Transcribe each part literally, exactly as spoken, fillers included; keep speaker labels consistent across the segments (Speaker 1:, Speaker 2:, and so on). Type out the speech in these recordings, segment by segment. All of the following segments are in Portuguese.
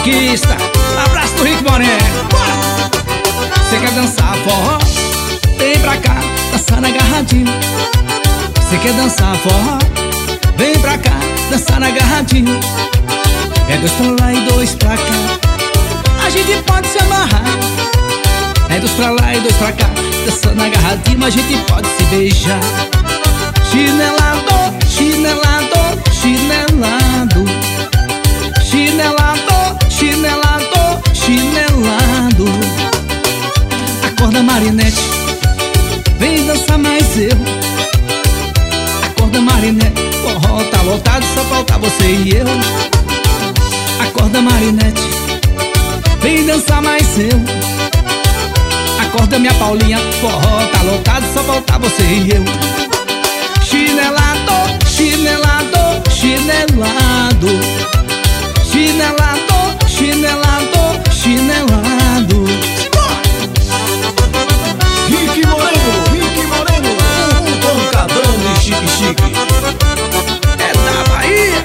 Speaker 1: conquista. Abraço do Rick Moreno. Bora! Você quer dançar forró? Vem pra cá, dançar agarradinho. Você quer dançar forró? Vem pra cá, dançar agarradinho. É dois pra lá e dois pra cá. A gente pode se amarrar. É dois pra lá e dois pra cá, dançando agarradinho, a gente pode se beijar. Chinelado, chinelado, chinelado. Chinelado, chinelado, chinelado. Acorda, Marinette, vem dançar mais eu. Acorda, Marinette, forró tá lotado, só falta você e eu. Acorda, Marinette, vem dançar mais eu. Acorda, minha Paulinha, forró tá lotado, só falta você e eu. Chinelado, chinelado, chinelado. Chinelado, chinelado, chinelado.
Speaker 2: Rick Moreno, Rick Moreno, um pancadão de chique-chique.
Speaker 1: É da Bahia.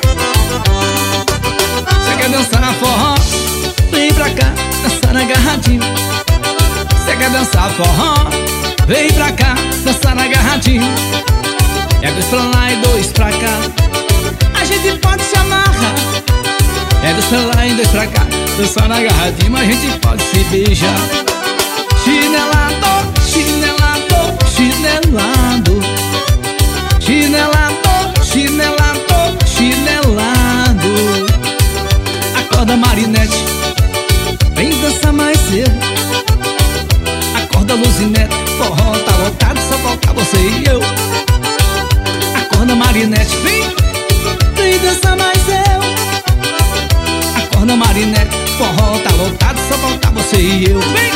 Speaker 1: Você quer dançar forró? Vem pra cá, dançar agarradinho. Você quer dançar forró? Vem pra cá, dançar agarradinho. É dois pra lá e dois pra cá. A gente pode se amarrar. É dois pra lá e dois pra cá, dançar agarradinho, a gente pode se beijar. Chinelado, chinelado, chinelado. Chinelado, chinelado, chinelado. Acorda, Marinette, vem dançar mais eu. Acorda, Luzinete, forró tá lotado, só falta você e eu. Acorda, Marinette, vem, vem dançar mais eu. Acorda, Marinette, forró tá lotado, só falta você e eu. Vem!